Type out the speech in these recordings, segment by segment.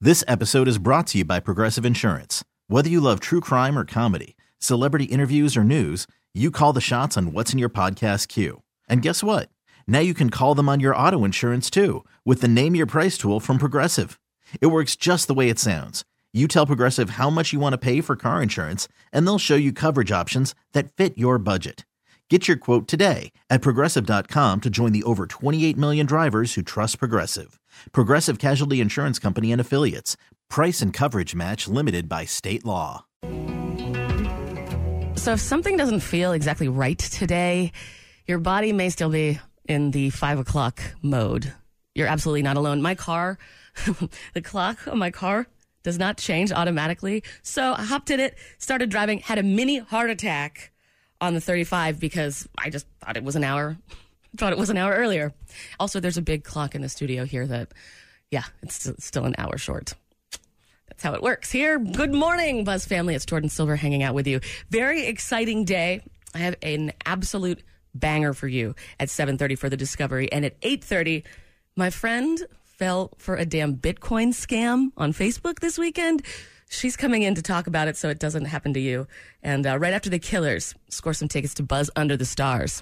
This episode is brought to you by Progressive Insurance. Whether you love true crime or comedy, celebrity interviews or news, you call the shots on what's in your podcast queue. And guess what? Now you can call them on your auto insurance too with the Name Your Price tool from Progressive. It works just the way it sounds. You tell Progressive how much you want to pay for car insurance, and they'll show you coverage options that fit your budget. Get your quote today at Progressive.com to join the over 28 million drivers who trust Progressive. Progressive Casualty Insurance Company and Affiliates. Price and coverage match limited by state law. So if something doesn't feel exactly right today, your body may still be in the 5 o'clock mode. You're absolutely not alone. My car, the clock on my car does not change automatically. So I hopped in it, started driving, had a mini heart attack on the 35 because I just thought it was an hour. Earlier. Also, there's a big clock in the studio here that, it's still an hour short. That's how it works here. Good morning, Buzz family. It's Jordan Silver hanging out with you. Very exciting day. I have an absolute banger for you at 7:30 for the Discovery. And at 8:30, my friend fell for a damn Bitcoin scam on Facebook this weekend. She's coming in to talk about it so it doesn't happen to you. And right after the Killers, score some tickets to Buzz Under the Stars.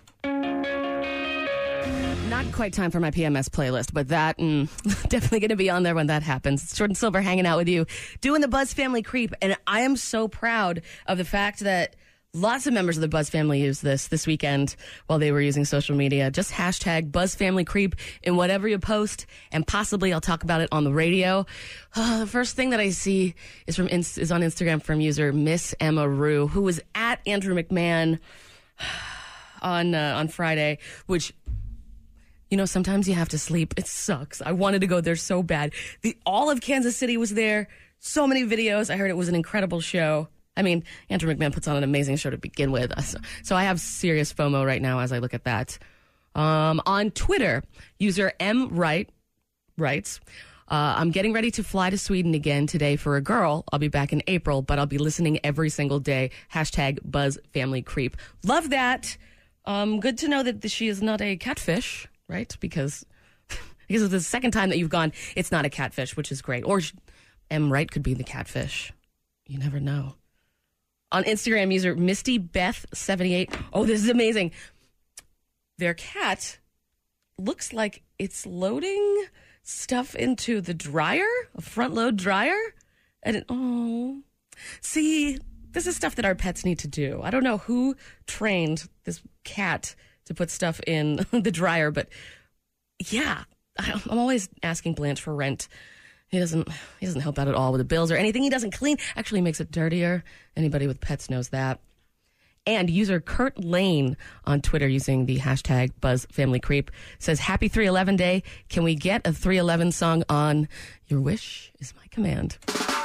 Not quite time for my PMS playlist, but that definitely going to be on there when that happens. It's Jordan Silver hanging out with you, doing the Buzz Family Creep. And I am so proud of the fact that lots of members of the Buzz family used this weekend while they were using social media. Just hashtag Buzz Family Creep in whatever you post, and possibly I'll talk about it on the radio. The first thing that I see is on Instagram from user Miss Emma Rue, who was at Andrew McMahon on Friday, which, you know, sometimes you have to sleep. It sucks. I wanted to go there so bad. All of Kansas City was there. So many videos. I heard it was an incredible show. I mean, Andrew McMahon puts on an amazing show to begin with. So I have serious FOMO right now as I look at that. On Twitter, user M. Wright writes, I'm getting ready to fly to Sweden again today for a girl. I'll be back in April, but I'll be listening every single day. Hashtag Buzz Family Creep. Love that. Good to know that she is not a catfish, right? Because it's the second time that you've gone, it's not a catfish, which is great. Or M. Wright could be the catfish. You never know. On Instagram, user Misty Beth 78. Oh, this is amazing. Their cat looks like it's stuff into the dryer, a front load dryer. And see, this is stuff that our pets need to do. I don't know who trained this cat to put stuff in the dryer, but yeah, I'm always asking Blanche for rent. He doesn't help out at all with the bills or anything. He doesn't clean. Actually makes it dirtier. Anybody with pets knows that. And user Kurt Lane on Twitter using the hashtag BuzzFamilyCreep says, Happy 311 Day. Can we get a 311 song on? Your wish is my command.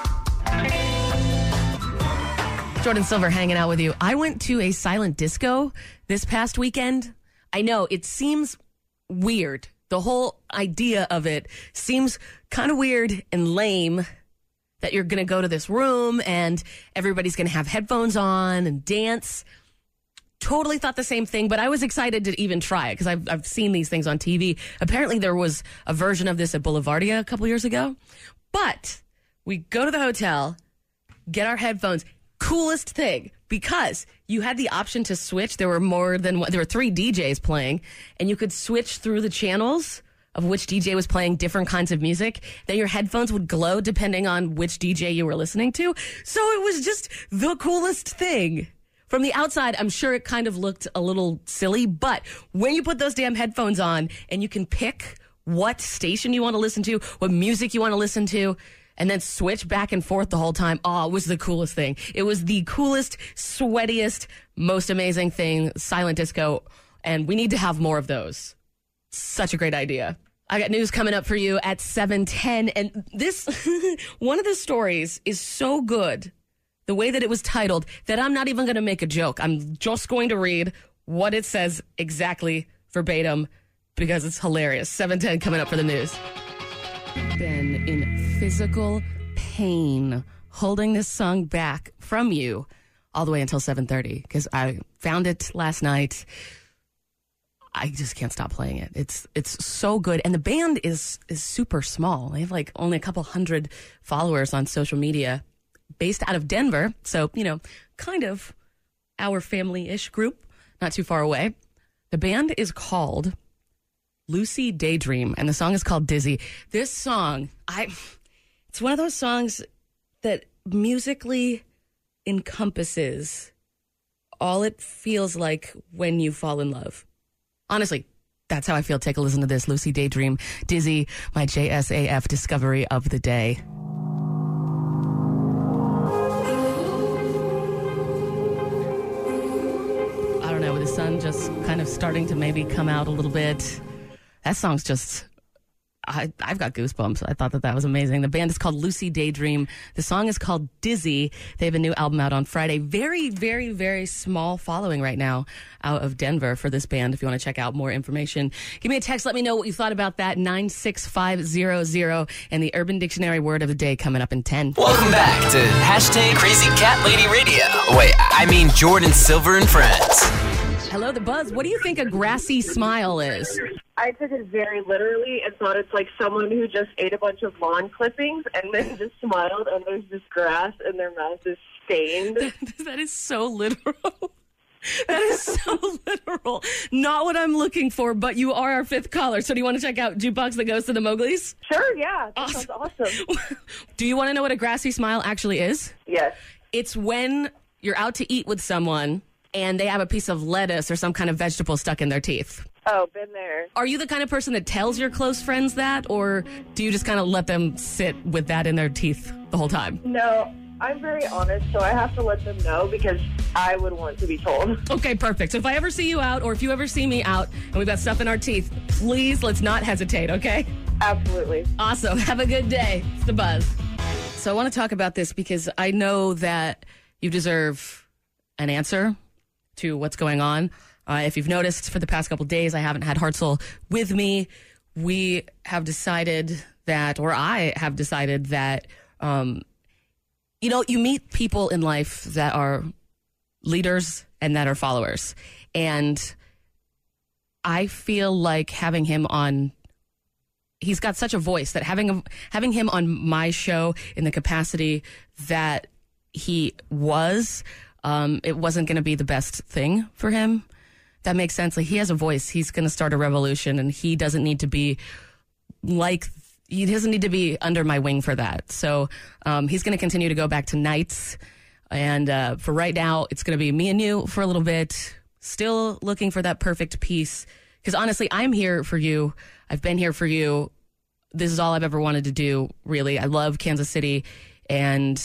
Jordan Silver hanging out with you. I went to a silent disco this past weekend. I know it seems weird. The whole idea of it seems kind of weird and lame, that you're going to go to this room and everybody's going to have headphones on and dance. Totally thought the same thing, but I was excited to even try it because I've seen these things on TV. Apparently there was a version of this at Boulevardia a couple years ago. But we go to the hotel, get our headphones. Coolest thing, because you had the option to switch. There were 3 DJs playing, and you could switch through the channels of which DJ was playing different kinds of music. Then your headphones would glow depending on which DJ you were listening to. So it was just the coolest thing. From the outside, I'm sure it kind of looked a little silly, but when you put those damn headphones on and you can pick what station you want to listen to, what music you want to listen to, and then switch back and forth the whole time. Oh, it was the coolest thing. It was the coolest, sweatiest, most amazing thing, silent disco. And we need to have more of those. Such a great idea. I got news coming up for you at 7:10. And this, one of the stories is so good, the way that it was titled, that I'm not even going to make a joke. I'm just going to read what it says exactly verbatim because it's hilarious. 7:10 coming up for the news. Been in physical pain holding this song back from you all the way until 7:30 because I found it last night. I just can't stop playing it. It's so good. And the band is super small. They have like only a couple hundred followers on social media, based out of Denver. So, kind of our family-ish group, not too far away. The band is called Lucy Daydream, and the song is called Dizzy. This song, it's one of those songs that musically encompasses all it feels like when you fall in love. Honestly, that's how I feel. Take a listen to this. Lucy Daydream, Dizzy, my JSAF discovery of the day. I don't know, with the sun just kind of starting to maybe come out a little bit. That song's just... I've got goosebumps. I thought that was amazing. The band is called Lucy Daydream. The song is called Dizzy. They have a new album out on Friday. Very, very, very small following right now out of Denver for this band. If you want to check out more information, give me a text. Let me know what you thought about that. 96500 and the Urban Dictionary word of the day coming up in 10. Welcome back to hashtag Crazy Cat Lady Radio. Wait, I mean Jordan Silver and Friends. Hello, The Buzz. What do you think a grassy smile is? I took it very literally and thought it's like someone who just ate a bunch of lawn clippings and then just smiled and there's just grass and their mouth is stained. That is so literal. That is so literal. Not what I'm looking for, but you are our fifth caller. So do you want to check out Jukebox that goes to the Mowgli's? Sure, yeah. That sounds awesome. Do you want to know what a grassy smile actually is? Yes. It's when you're out to eat with someone and they have a piece of lettuce or some kind of vegetable stuck in their teeth. Oh, been there. Are you the kind of person that tells your close friends that, or do you just kind of let them sit with that in their teeth the whole time? No, I'm very honest, so I have to let them know because I would want to be told. Okay, perfect. So if I ever see you out, or if you ever see me out, and we've got stuff in our teeth, please, let's not hesitate, okay? Absolutely. Awesome. Have a good day. It's The Buzz. So I want to talk about this because I know that you deserve an answer to what's going on. If you've noticed, for the past couple days, I haven't had Hartzell with me. We have decided that, or I have decided that, you meet people in life that are leaders and that are followers. And I feel like having him on, he's got such a voice that having him on my show in the capacity that he was, it wasn't going to be the best thing for him. That makes sense. Like, he has a voice. He's going to start a revolution, and he doesn't need to be under my wing for that. So he's going to continue to go back to nights. And for right now, it's going to be me and you for a little bit. Still looking for that perfect piece. Because honestly, I'm here for you. I've been here for you. This is all I've ever wanted to do, really. I love Kansas City, and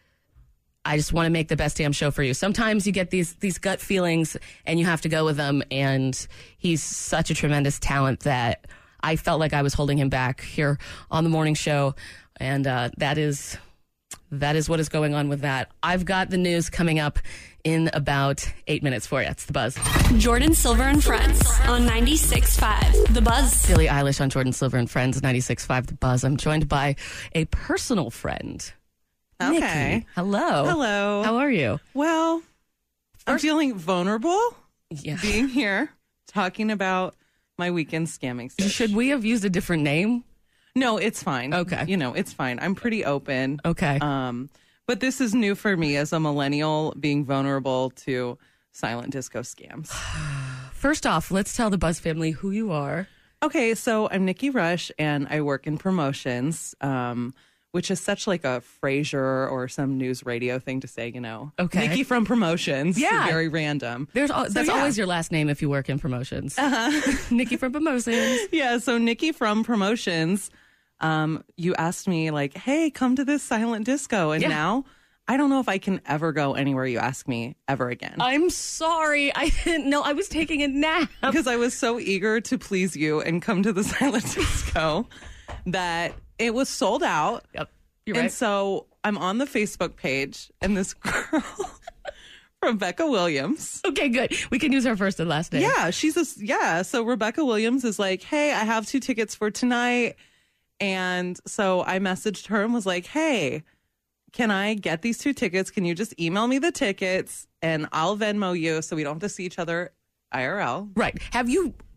I just want to make the best damn show for you. Sometimes you get these gut feelings and you have to go with them. And he's such a tremendous talent that I felt like I was holding him back here on the morning show. And that is what is going on with that. I've got the news coming up in about 8 minutes for you. It's The Buzz. Jordan Silver and Friends on 96.5 The Buzz. Billie Eilish on Jordan Silver and Friends, 96.5 The Buzz. I'm joined by a personal friend. Okay. Nikki. Hello. Hello. How are you? Well, I'm feeling vulnerable Yeah. being here talking about my weekend scamming session. Should we have used a different name? No, it's fine. Okay. It's fine. I'm pretty open. Okay. But this is new for me as a millennial, being vulnerable to silent disco scams. First off, let's tell the Buzz family who you are. Okay, so I'm Nikki Rush, and I work in promotions, which is such like a Frasier or some news radio thing to say, Okay. Nikki from promotions. Yeah. Very random. That's always your last name if you work in promotions. Nikki from promotions. Yeah, so Nikki from promotions, you asked me like, hey, come to this silent disco. And now I don't know if I can ever go anywhere you ask me ever again. I'm sorry. I didn't know I was taking a nap. Because I was so eager to please you and come to the silent disco that it was sold out. Yep. You're right. And so I'm on the Facebook page, and this girl, Rebecca Williams. Okay, good. We can use her first and last name. Yeah, so Rebecca Williams is like, hey, I have 2 tickets for tonight. And so I messaged her and was like, hey, can I get these 2 tickets? Can you just email me the tickets and I'll Venmo you so we don't have to see each other IRL? Right. Have you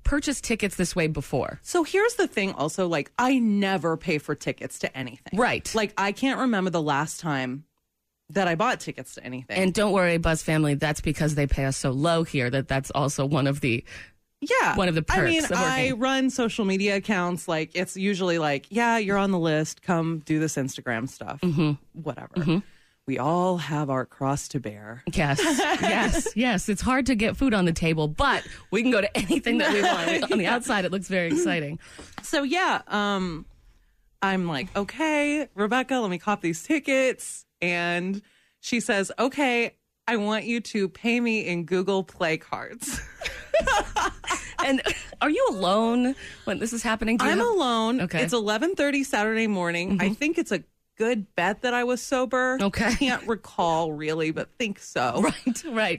purchased tickets this way before. So here's the thing also, like, I never pay for tickets to anything. Right. Like, I can't remember the last time that I bought tickets to anything. And don't worry, Buzz family, that's because they pay us so low here that's also one of the perks I mean, of working. I run social media accounts. Like, it's usually like, yeah, you're on the list. Come do this Instagram stuff. Whatever. We all have our cross to bear. Yes. It's hard to get food on the table, but we can go to anything that we want. On the outside, it looks very exciting. So, yeah, I'm like, okay, Rebecca, let me cop these tickets. And she says, okay, I want you to pay me in Google Play cards. And are you alone when this is happening to you? I'm alone. Okay. It's 11:30 Saturday morning. I think it's a good bet that I was sober. Okay. Can't recall really, but think so. Right.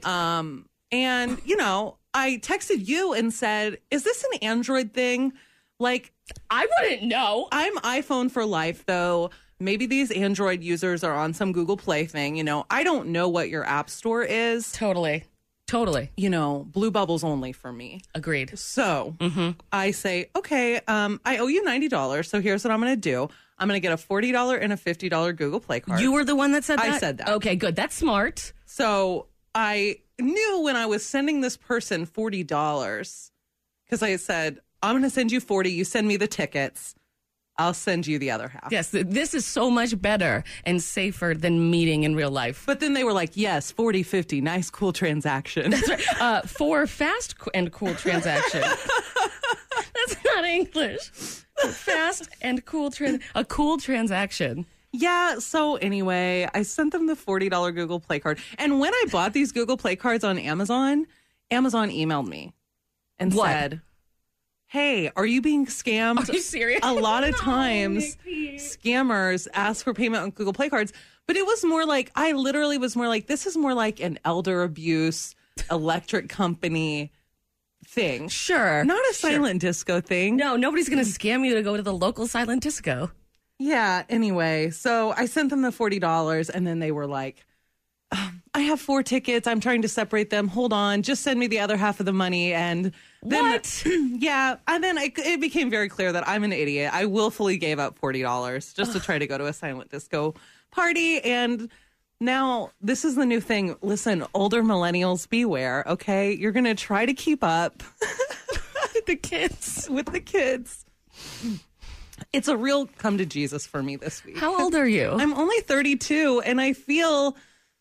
And, you know, I texted you and said, is this an Android thing? Like, I wouldn't know. I'm iPhone for life, though. Maybe these Android users are on some Google Play thing. You know, I don't know what your app store is. Totally. You know, Blue Bubbles only for me. Agreed. So I say, okay, I owe you $90. So here's what I'm going to do. I'm going to get a $40 and a $50 Google Play card. You were the one that said that? I said that. Okay, good. That's smart. So I knew when I was sending this person $40, because I said, I'm going to send you 40. You send me the tickets. I'll send you the other half. Yes, this is so much better and safer than meeting in real life. But then they were like, yes, 40, 50. Nice, cool transaction. That's right. For fast and cool transaction. That's not English. Fast and cool a cool transaction. Yeah, so anyway, I sent them the $40 Google Play card. And when I bought these Google Play cards on Amazon emailed me and said, hey, are you being scammed? Are you serious? A lot of times scammers ask for payment on Google Play cards. But it was more like, I literally was more like, this is more like an elder abuse electric company thing. Sure. Not a silent disco thing. No, nobody's going to scam you to go to the local silent disco. Yeah, anyway, so I sent them the $40 and then they were like, I have 4 tickets. I'm trying to separate them. Hold on. Just send me the other half of the money. And then, what? Yeah. And then it became very clear that I'm an idiot. I willfully gave up $40 just to try to go to a silent disco party. And now this is the new thing. Listen, older millennials, beware. Okay. You're going to try to keep up with the kids. It's a real come to Jesus for me this week. How old are you? I'm only 32 and I feel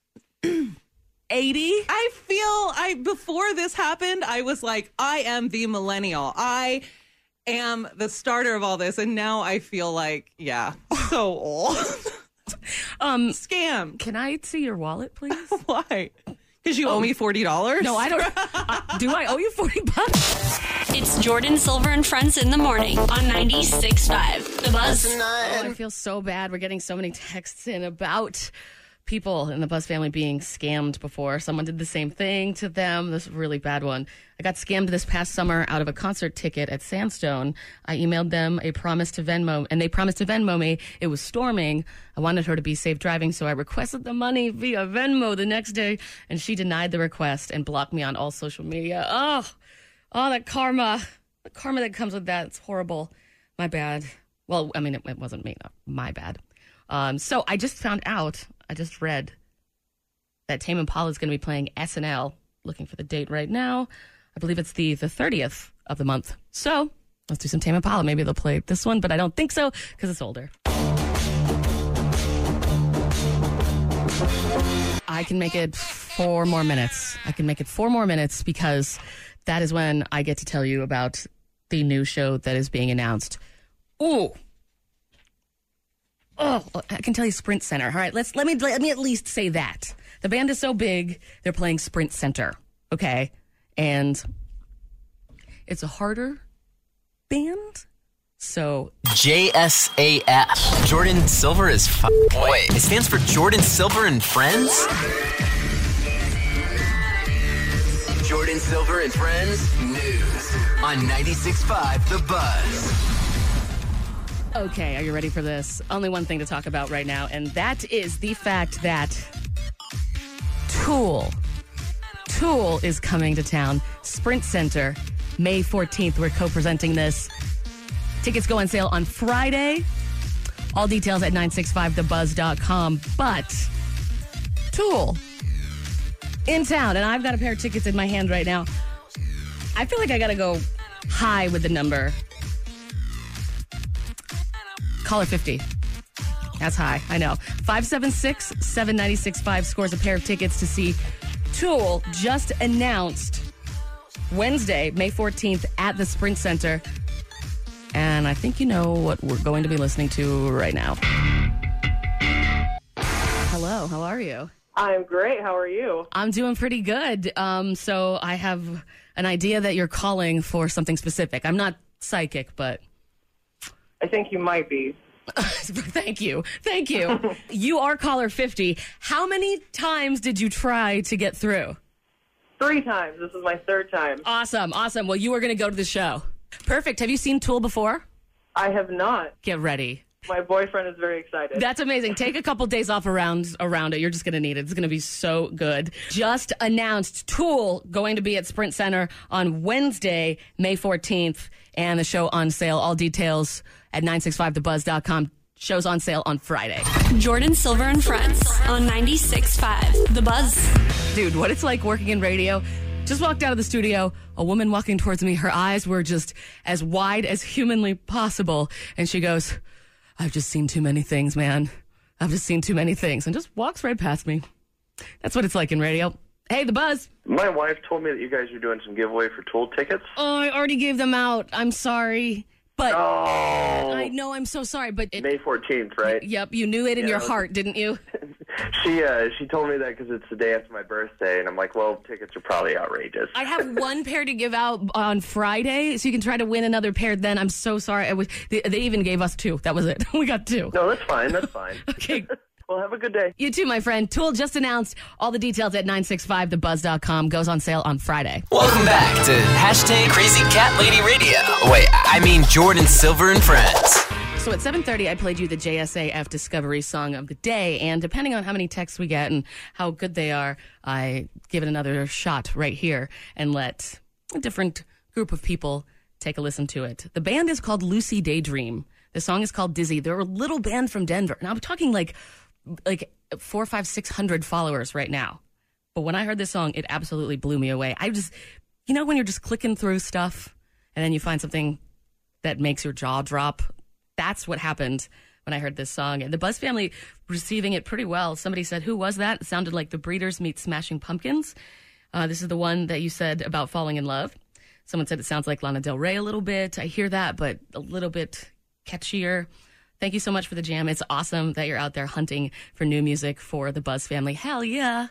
80. Before this happened, I was like, I am the millennial. I am the starter of all this. And now I feel like, yeah, so old. Scam. Can I see your wallet, please? Why? Because you owe me $40? No, I don't. Do I owe you $40? It's Jordan Silver and Friends in the morning on 96.5 The Buzz. Oh, I feel so bad. We're getting so many texts in about people in the Buzz family being scammed before. Someone did the same thing to them. This is a really bad one. I got scammed this past summer out of a concert ticket at Sandstone. I emailed them a promise to Venmo, and they promised to Venmo me. It was storming. I wanted her to be safe driving, so I requested the money via Venmo the next day, and she denied the request and blocked me on all social media. Oh, that karma. The karma that comes with that. It's horrible. My bad. Well, I mean, it wasn't me. Not my bad. So I just found out, I just read that Tame Impala is going to be playing SNL. Looking for the date right now. I believe it's the 30th of the month. So let's do some Tame Impala. Maybe they'll play this one, but I don't think so because it's older. I can make it 4 more minutes. Because that is when I get to tell you about the new show that is being announced. Oh, I can tell you Sprint Center. All right, let me at least say that. The band is so big, they're playing Sprint Center, okay? And it's a harder band, so... JSAF. Jordan Silver is Wait, it stands for Jordan Silver and Friends? Jordan Silver and Friends News on 96.5 The Buzz. Okay, are you ready for this? Only one thing to talk about right now, and that is the fact that Tool is coming to town. Sprint Center. May 14th. We're co-presenting this. Tickets go on sale on Friday. All details at 965thebuzz.com. But Tool in town, and I've got a pair of tickets in my hand right now. I feel like I got to go high with the number. Caller 50. That's high, I know. 576-7965 scores a pair of tickets to see Tool, just announced Wednesday, May 14th at the Sprint Center. And I think you know what we're going to be listening to right now. Hello, how are you? I'm great. How are you? I'm doing pretty good. So I have an idea that you're calling for something specific. I'm not psychic, but... I think you might be. Thank you. You are caller 50. How many times did you try to get through? 3 times. This is my 3rd time. Awesome. Well, you are going to go to the show. Perfect. Have you seen Tool before? I have not. Get ready. My boyfriend is very excited. That's amazing. Take a couple days off around it. You're just going to need it. It's going to be so good. Just announced Tool going to be at Sprint Center on Wednesday, May 14th, and the show on sale. All details at 965thebuzz.com. Show's on sale on Friday. Jordan Silver and Friends on 96.5 The Buzz. Dude, what it's like working in radio. Just walked out of the studio, a woman walking towards me. Her eyes were just as wide as humanly possible. And she goes, I've just seen too many things, man. I've just seen too many things. And just walks right past me. That's what it's like in radio. Hey, The Buzz. My wife told me that you guys are doing some giveaway for Tool tickets. Oh, I already gave them out. I'm sorry. But I know, I'm so sorry. But May 14th, right? Yep, you knew it in your heart, didn't you? She told me that because it's the day after my birthday, and I'm like, well, tickets are probably outrageous. I have one pair to give out on Friday, so you can try to win another pair then. I'm so sorry. They even gave us 2. That was it. We got 2. No, that's fine. Okay. Well, have a good day. You too, my friend. Tool just announced. All the details at 965thebuzz.com. Goes on sale on Friday. Welcome back to Hashtag Crazy Cat Lady Radio. Wait, I mean Jordan Silver and Friends. So at 7:30, I played you the JSAF Discovery Song of the Day, and depending on how many texts we get and how good they are, I give it another shot right here and let a different group of people take a listen to it. The band is called Lucy Daydream. The song is called Dizzy. They're a little band from Denver. Now, I'm talking like 400, 500, 600 followers right now. But when I heard this song, it absolutely blew me away. I just, when you're just clicking through stuff and then you find something that makes your jaw drop, that's what happened when I heard this song. And the Buzz family receiving it pretty well. Somebody said, who was that? It sounded like the Breeders meet Smashing Pumpkins. This is the one that you said about falling in love. Someone said it sounds like Lana Del Rey a little bit. I hear that, but a little bit catchier. Thank you so much for the jam. It's awesome that you're out there hunting for new music for the Buzz family. Hell yeah.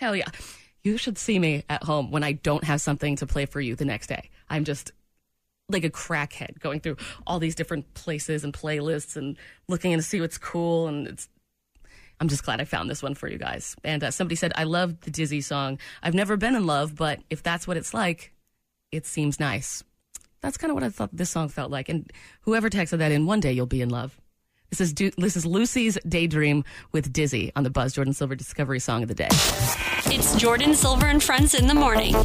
You should see me at home when I don't have something to play for you the next day. I'm just like a crackhead going through all these different places and playlists and looking in to see what's cool. And I'm just glad I found this one for you guys. And somebody said, I love the Dizzy song. I've never been in love, but if that's what it's like, it seems nice. That's kind of what I thought this song felt like. And whoever texted that in, one day you'll be in love. This is Lucy's Daydream with Dizzy on the Buzz Jordan Silver Discovery Song of the Day. It's Jordan Silver and Friends in the morning on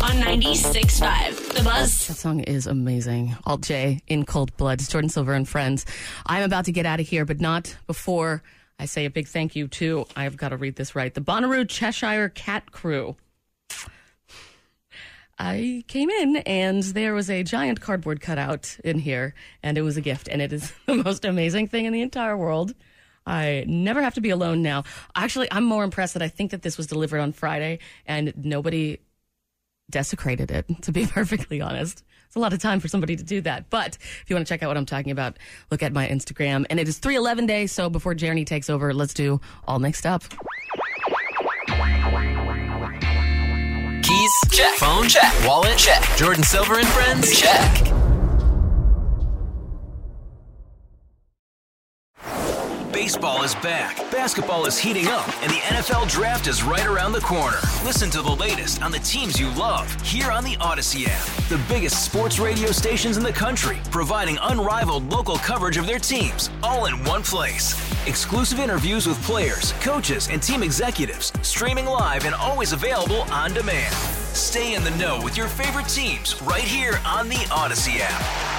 96.5 The Buzz. That song is amazing. Alt J in Cold Blood. It's Jordan Silver and Friends. I'm about to get out of here, but not before I say a big thank you to, I've got to read this right, the Bonnaroo Cheshire Cat Crew. I came in and there was a giant cardboard cutout in here, and it was a gift, and it is the most amazing thing in the entire world. I never have to be alone now. Actually, I'm more impressed that I think that this was delivered on Friday and nobody desecrated it, to be perfectly honest. It's a lot of time for somebody to do that. But if you want to check out what I'm talking about, look at my Instagram. And it is 311 Day, so before Jeremy takes over, let's do All Mixed Up. Keys? Check. Phone? Check. Wallet? Check. Jordan Silver and Friends? Check. Baseball is back, basketball is heating up, and the NFL Draft is right around the corner. Listen to the latest on the teams you love here on the Odyssey app. The biggest sports radio stations in the country, providing unrivaled local coverage of their teams, all in one place. Exclusive interviews with players, coaches, and team executives, streaming live and always available on demand. Stay in the know with your favorite teams right here on the Odyssey app.